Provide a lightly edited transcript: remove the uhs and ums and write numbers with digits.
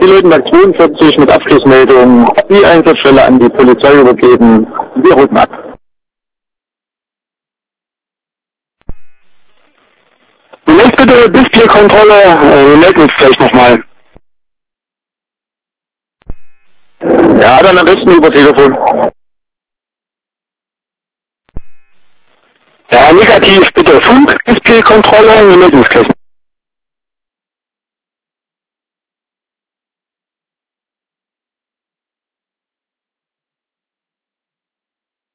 Pilotenberg 42 mit Abschlussmeldung. Die Einsatzstelle an die Polizei übergeben. Wir rücken ab. Zunächst bitte Displaykontrolle. Wir melden uns gleich nochmal. Ja, dann am besten über Telefon. Ja, negativ bitte Funk, Displaykontrolle. Wir melden uns gleich.